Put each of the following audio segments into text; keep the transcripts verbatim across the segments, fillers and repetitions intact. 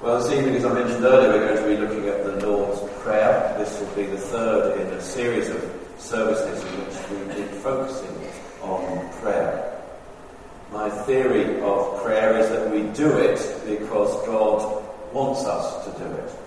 Well, this evening, as I mentioned earlier, we're going to be looking at the Lord's Prayer. This will be the third in a series of services in which we've been focusing on prayer. My theory of prayer is that we do it because God wants us to do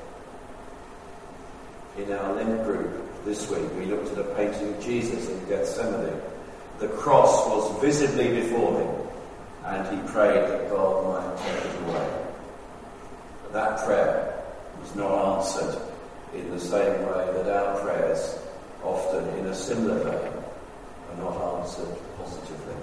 it. In our Lent group this week, we looked at a painting of Jesus in Gethsemane. The cross was visibly before him, and he prayed that God might take it away. But that prayer was not answered in the same way that our prayers, often in a similar vein, are not answered positively.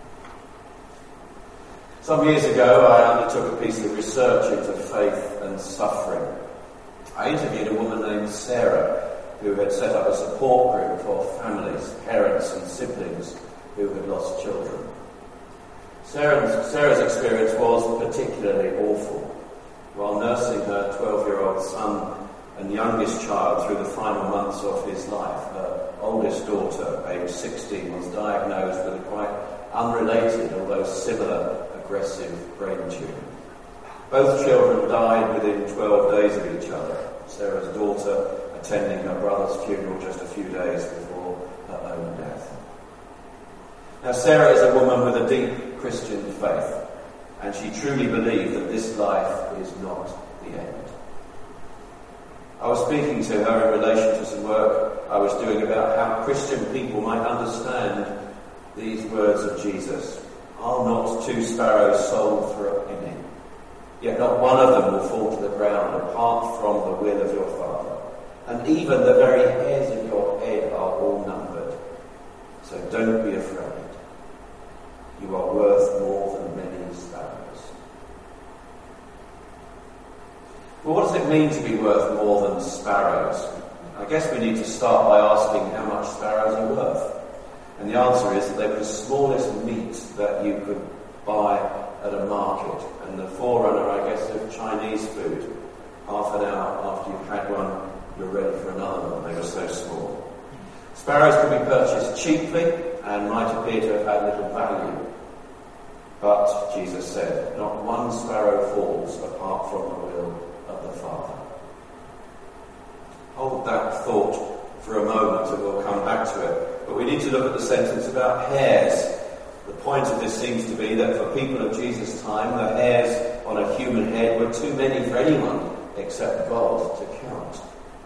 Some years ago, I undertook a piece of research into faith and suffering. I interviewed a woman named Sarah, who had set up a support group for families, parents and siblings who had lost children. Sarah's, Sarah's experience was particularly awful. While nursing her twelve-year-old son and youngest child through the final months of his life, her oldest daughter, aged sixteen, was diagnosed with a quite unrelated, although similar, aggressive brain tumour. Both children died within twelve days of each other, Sarah's daughter attending her brother's funeral just a few days before her own death. Now, Sarah is a woman with a deep Christian faith, and she truly believed that this life is not the end. I was speaking to her in relation to some work I was doing about how Christian people might understand these words of Jesus. Are not two sparrows sold for a penny? Yet not one of them will fall to the ground apart from the will of your Father. And even the very hairs of your head are all numbered. So don't be afraid. You are worth more than many sparrows. Well, what does it mean to be worth more than sparrows? I guess we need to start by asking how much sparrows are worth. And the answer is that they were the smallest meat that you could buy at a market, and the forerunner, I guess, of Chinese food. Half an hour after you've had one, you're ready for another one. They were so small. Sparrows could be purchased cheaply and might appear to have had little value. But, Jesus said, not one sparrow falls apart from the will of the Father. Hold that thought for a moment and we'll come back to it. But we need to look at the sentence about hairs. The point of this seems to be that for people of Jesus' time, the hairs on a human head were too many for anyone except God to count.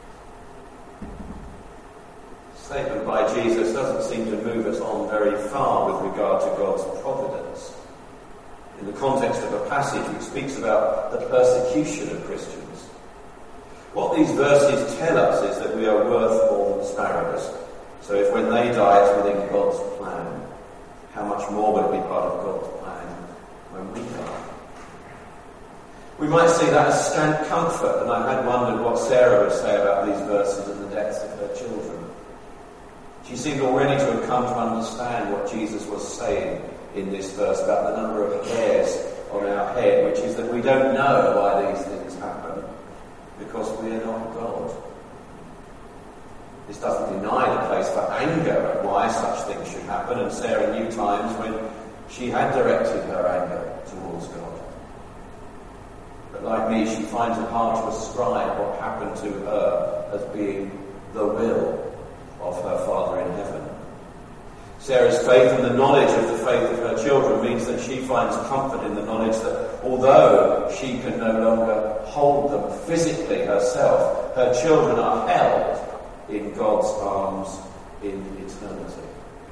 The statement by Jesus doesn't seem to move us on very far with regard to God's providence. In the context of a passage which speaks about the persecution of Christians. What these verses tell us is that we are worth more than sparrows. So if when they die it's within God's plan, how much more will it be part of God's plan when we die? We might see that as scant comfort, and I had wondered what Sarah would say about these verses and the deaths of her children. She seemed already to have come to understand what Jesus was saying in this verse about the number of hairs on our head, which is that we don't know why these things happen, because we are not God. This doesn't deny the place for anger at why such things should happen, and Sarah knew times when she had directed her anger towards God. But like me, she finds it hard to ascribe what happened to her as being the will of her Father in heaven. Sarah's faith and the knowledge of the faith of her children means that she finds comfort in the knowledge that although she can no longer hold them physically herself, her children are held in God's arms in eternity.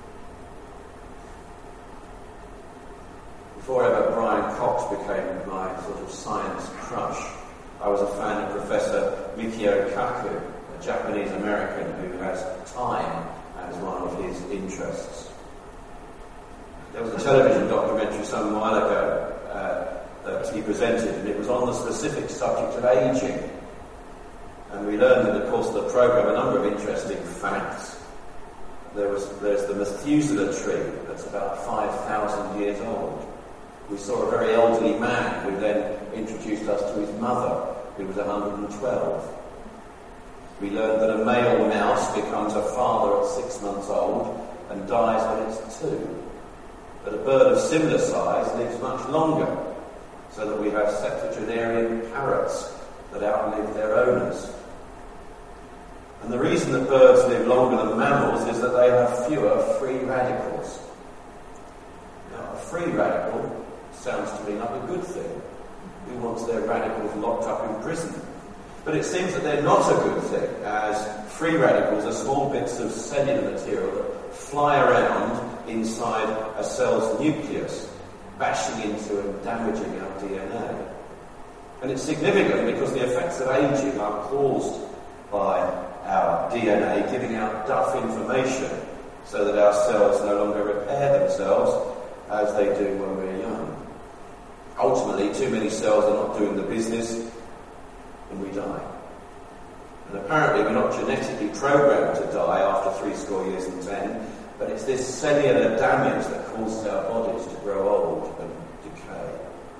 Before ever Brian Cox became my sort of science crush, I was a fan of Professor Mikio Kaku, a Japanese American who has time as one of his interests. There was a television documentary some while ago uh, that he presented, and it was on the specific subject of ageing. And we learned in the course of the programme a number of interesting facts. There was, there's the Methuselah tree that's about five thousand years old. We saw a very elderly man who then introduced us to his mother, who was one hundred twelve. We learned that a male mouse becomes a father at six months old and dies when it's two. But a bird of similar size lives much longer. so that we have septuagenarian parrots that outlive their owners. And the reason that birds live longer than mammals is that they have fewer free radicals. Now, a free radical sounds to me like a good thing. Who wants their radicals locked up in prison? But it seems that they're not a good thing, as free radicals are small bits of cellular material that fly around inside a cell's nucleus, bashing into and damaging our D N A. And it's significant because the effects of aging are caused by our D N A giving out duff information so that our cells no longer repair themselves as they do when we're young. Ultimately, too many cells are not doing the business and we die. And apparently we're not genetically programmed to die after three score years and ten, but it's this cellular damage that causes our bodies to grow old and decay.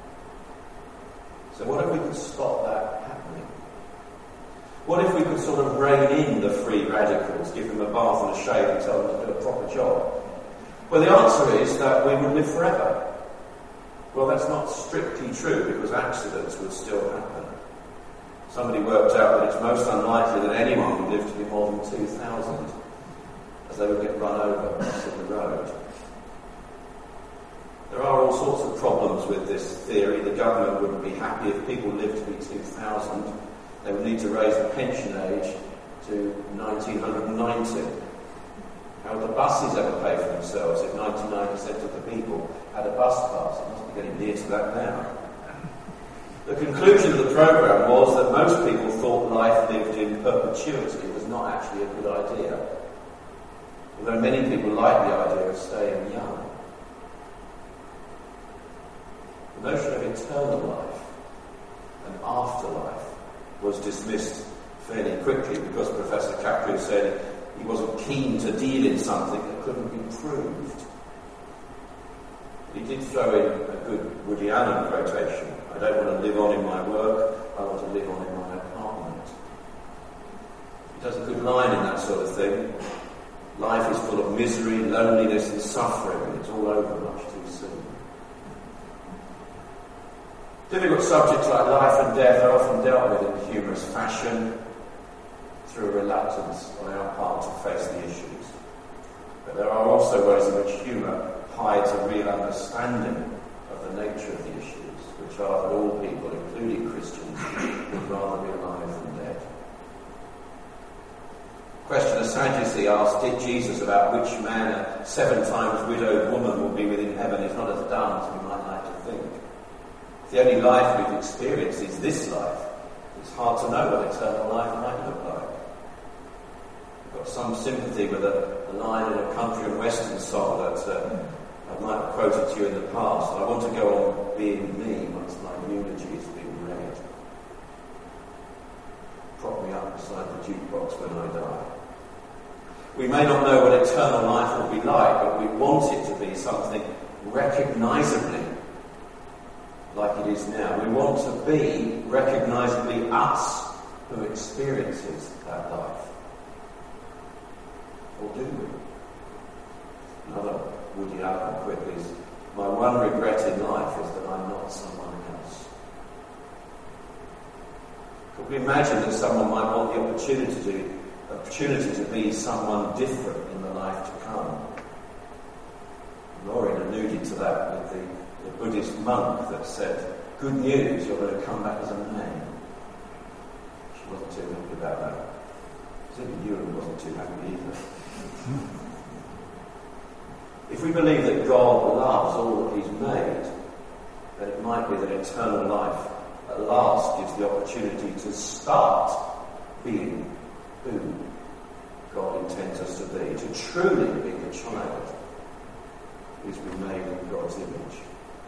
So what if we could stop that happening? What if we could sort of rein in the free radicals, give them a bath and a shave and tell them to do a proper job? Well, the answer is that we would live forever. Well, that's not strictly true because accidents would still happen. Somebody worked out that it's most unlikely that anyone would live to be more than two thousand, as they would get run over crossing the road. There are all sorts of problems with this theory. The government wouldn't be happy if people lived to be two thousand. They would need to raise the pension age to nineteen ninety. How would the buses ever pay for themselves if ninety-nine percent of the people had a bus pass? It must be getting near to that now. The conclusion of the programme was that most people thought life lived in perpetuity was not actually a good idea. Although many people like the idea of staying young. The notion of eternal life and afterlife was dismissed fairly quickly because Professor Capri said he wasn't keen to deal in something that couldn't be proved. He did throw in a good Woody Allen quotation. I don't want to live on in my work, I want to live on in my apartment. He does a good line in that sort of thing. Life is full of misery, loneliness and suffering, and it's all over much too soon. Difficult subjects like life and death are often dealt with in humorous fashion, through a reluctance on our part to face the issues. But there are also ways in which humour hides a real understanding of the nature of the issues, which are that all people, including Christians, would rather be alive than dead. Question: a Sadducee asked, did Jesus about which man a seven times widowed woman will be within heaven is not as dumb as we might like to think. If the only life we've experienced is this life, it's hard to know what eternal life might look like. I've got some sympathy with a, a line in a country and western song that uh, I might have quoted to you in the past. I want to go on being me once my eulogy has been read. Prop me up beside the jukebox when I die. We may not know what eternal life will be like, but we want it to be something recognisably like it is now. We want to be recognisably us who experiences that life. Or do we? Another Woody Allen quip is, my one regret in life is that I'm not someone else. Could we imagine that someone might want the opportunity to, opportunity to be someone different in the life to come? Lauren alluded to that with the, the Buddhist monk that said, good news, you're going to come back as a man. She wasn't too happy about that. Even Ewan wasn't too happy either. If we believe that God loves all that He's made, then it might be that eternal life at last gives the opportunity to start being who God intends us to be, to truly be the child who's been made in God's image.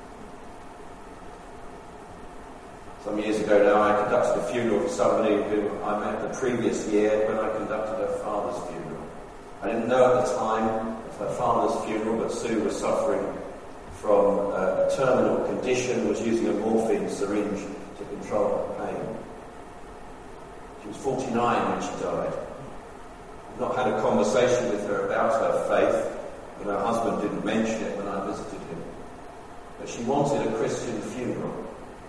Some years ago now, I conducted a funeral for somebody who I met the previous year when I conducted her father's funeral. I didn't know at the time of her father's funeral, but Sue was suffering from a terminal condition, was using a morphine syringe to control her pain. She was forty-nine when she died. I've not had a conversation with her about her faith, and her husband didn't mention it when I visited him. But she wanted a Christian funeral.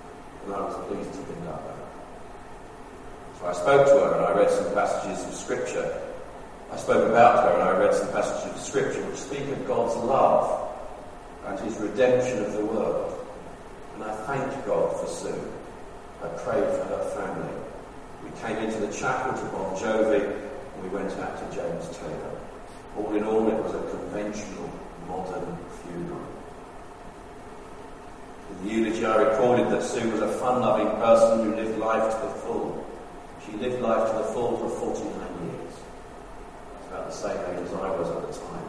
and I was pleased to conduct that. So I spoke to her and I read some passages of Scripture. I spoke about her and I read some passages of Scripture which speak of God's love and his redemption of the world. And I thanked God for Sue. I prayed for her family. We came into the chapel to Bon Jovi and we went out to James Taylor. All in all, it was a conventional, modern funeral. In the eulogy, I recorded that Sue was a fun-loving person who lived life to the full. She lived life to the full for forty-nine years. That's about the same age as I was at the time.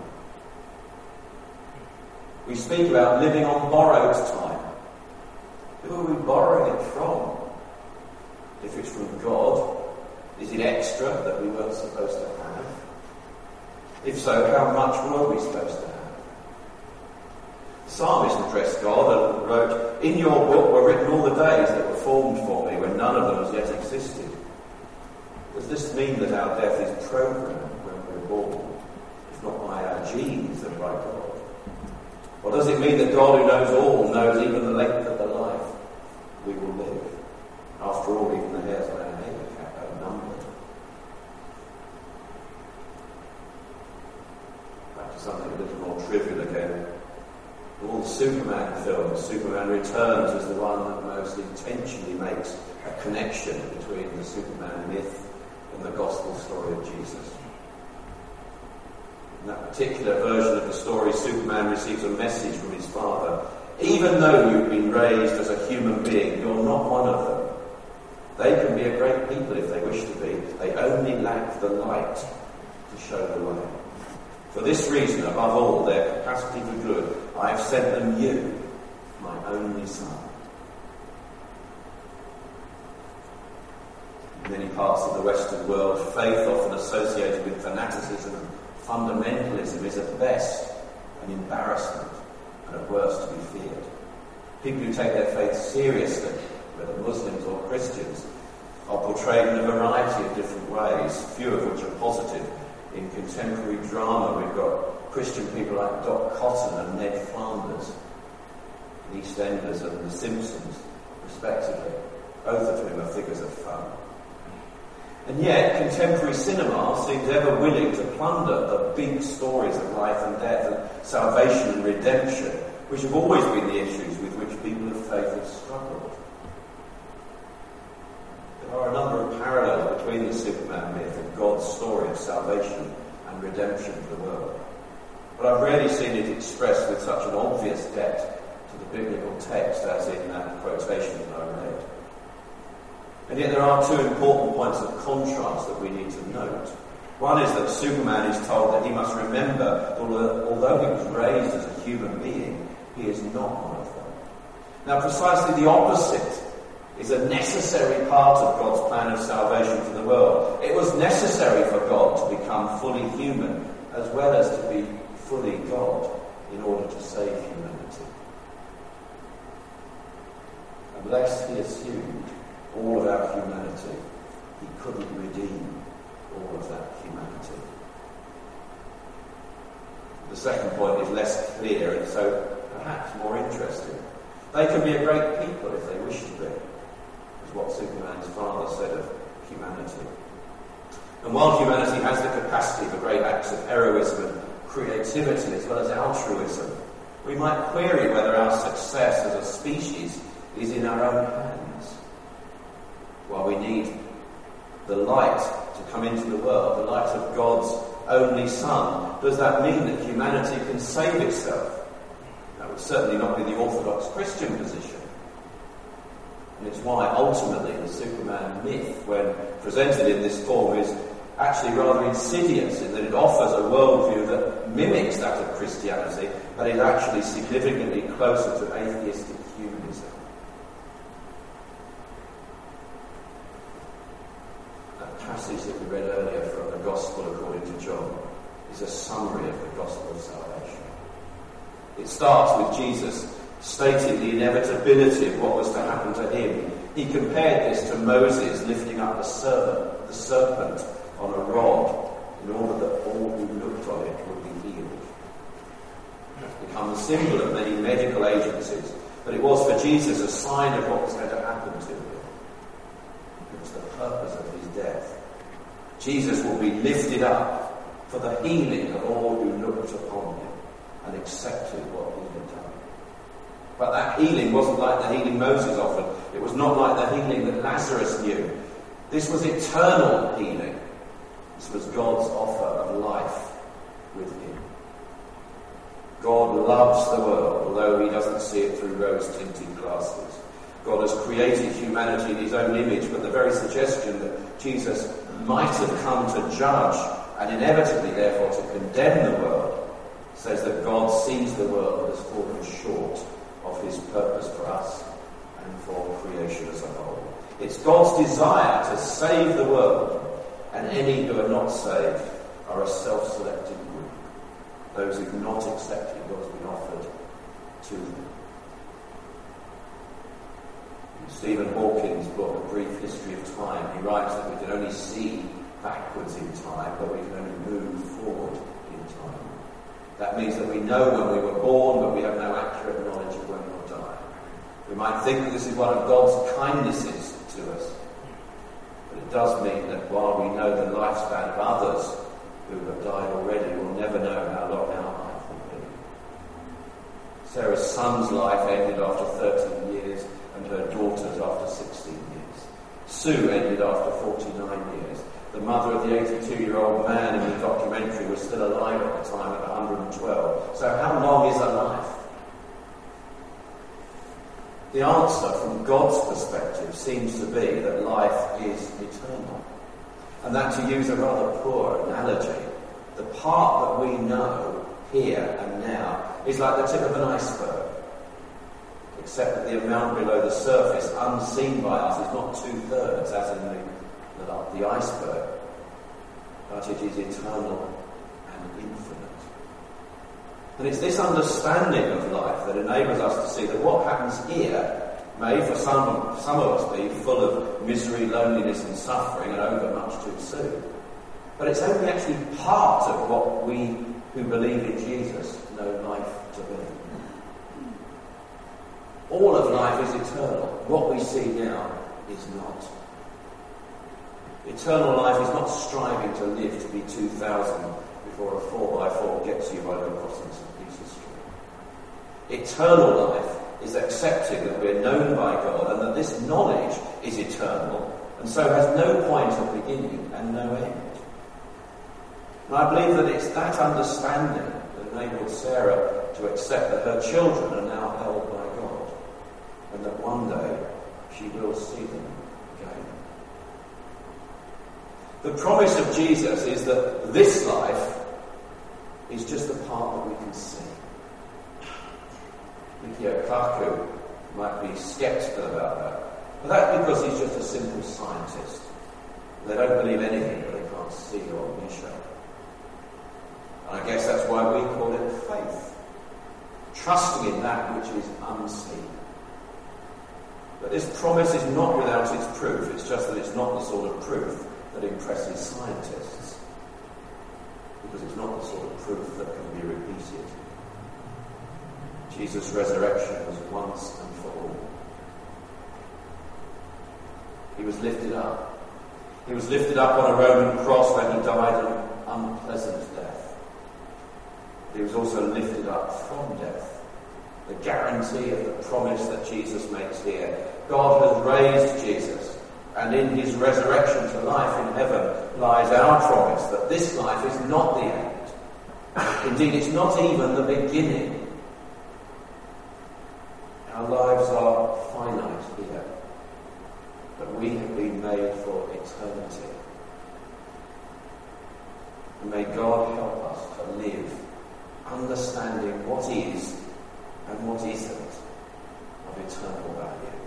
We speak about living on borrowed time. Who are we borrowing it from? If it's from God, is it extra that we weren't supposed to have? If so, how much were we supposed to have? The psalmist addressed God and wrote, "In your book were written all the days that were formed for me, when none of them has yet existed." Does this mean that our death is programmed when we're born, if not by our genes, then by God? Or does it mean that God, who knows all, knows even the length of the life we will live? After all, even the hairs on our head are numbered. Back to something a little more trivial again. All the Superman films, Superman Returns is the one that most intentionally makes a connection between the Superman myth and the gospel story of Jesus. In that particular version of the story, Superman receives a message from his father. Even though you've been raised as a human being, you're not one of them. They can be a great people if they wish to be. They only lack the light to show the way. For this reason, above all, their capacity for good, I have sent them you, my only son. In many parts of the Western world, faith often associated with fanaticism and fundamentalism is at best an embarrassment and at worst to be feared. People who take their faith seriously, whether Muslims or Christians, are portrayed in a variety of different ways, few of which are positive. In contemporary drama, we've got Christian people like Doc Cotton and Ned Flanders, EastEnders and The Simpsons, respectively, both of whom are figures of fun. And yet, contemporary cinema seems ever willing to plunder the big stories of life and death and salvation and redemption, which have always been the issues with which people of faith have struggled. There are a number of parallels between the Superman myth and God's story of salvation and redemption for the world. But I've rarely seen it expressed with such an obvious depth to the biblical text as in that quotation that I read. And yet there are two important points of contrast that we need to note. One is that Superman is told that he must remember, although he was raised as a human being, he is not one of them. Now precisely the opposite is a necessary part of God's plan of salvation for the world. It was necessary for God to become fully human as well as to be fully God in order to save humanity. Unless he assumed all of our humanity, he couldn't redeem all of that humanity. The second point is less clear and so perhaps more interesting. They can be a great people if they wish to be, is what Superman's father said of humanity. And while humanity has the capacity for great acts of heroism and creativity as well as altruism, we might query whether our success as a species is in our own hands. While we need the light to come into the world, the light of God's only Son, does that mean that humanity can save itself? That would certainly not be the orthodox Christian position. And it's why ultimately the Superman myth, when presented in this form, is actually rather insidious in that it offers a worldview that mimics that of Christianity, but is actually significantly closer to atheistic humanism. That passage that we read earlier from the Gospel according to John is a summary of the Gospel of salvation. It starts with Jesus stating the inevitability of what was to happen to him. He compared this to Moses lifting up the serpent, the serpent on a rod in order that all who looked on it would be healed. It has become a symbol of many medical agencies but it was for Jesus a sign of what was going to happen to him. It was the purpose of his death. Jesus will be lifted up for the healing of all who looked upon him and accepted what he had done. But that healing wasn't like the healing Moses offered. It was not like the healing that Lazarus knew. This was eternal healing. This was God's offer of life with him. God loves the world, although he doesn't see it through rose-tinted glasses. God has created humanity in his own image, but the very suggestion that Jesus might have come to judge and inevitably, therefore, to condemn the world says that God sees the world as fallen short of his purpose for us and for creation as a whole. It's God's desire to save the world, and any who are not saved are a self-selected group. Those who have not accepted what has been offered to them. In Stephen Hawking's book, A Brief History of Time, he writes that we can only see backwards in time, but we can only move forward in time. That means that we know when we were born, but we have no accurate knowledge of when we'll die. We might think that this is one of God's kindnesses to us, but it does mean that while we know the lifespan of others who have died already, we'll never know how long our life will be. Sarah's son's life ended after thirteen years, and her daughter's after sixteen years. Sue ended after forty-nine years. The mother of the eighty-two-year-old man in the documentary was still alive at the time at one hundred twelve. So how long is a life? The answer from God's perspective seems to be that life is eternal. And that, to use a rather poor analogy, the part that we know here and now is like the tip of an iceberg, except that the amount below the surface, unseen by us, is not two-thirds, as in the, the, the iceberg, but it is eternal and infinite. And it's this understanding of life that enables us to see that what happens here may, for some, some of us, be full of misery, loneliness and suffering and over much too soon. But it's only actually part of what we who believe in Jesus know life to be. All of life is eternal. What we see now is not. Eternal life is not striving to live to be two thousand before a four by four gets you right across Saint Peter's Street. Eternal life is accepting that we're known by God and that this knowledge is eternal and so has no point of beginning and no end. And I believe that it's that understanding that enabled Sarah to accept that her children are now held by God and that one day she will see them again. The promise of Jesus is that this life is just the part that we can see. Mikio Kaku might be sceptical about that, but that's because he's just a simple scientist. They don't believe anything that they can't see or measure. And I guess that's why we call it faith, trusting in that which is unseen. But this promise is not without its proof. It's just that it's not the sort of proof that impresses scientists, because it's not the sort of proof that can be repeated. Jesus' resurrection was once and for all. He was lifted up. He was lifted up on a Roman cross when he died an unpleasant death. He was also lifted up from death. The guarantee of the promise that Jesus makes here. God has raised Jesus, and in his resurrection to life in heaven lies our promise that this life is not the end. Indeed, it's not even the beginning. Our lives are finite here, but we have been made for eternity. And may God help us to live understanding what is and what isn't of eternal value.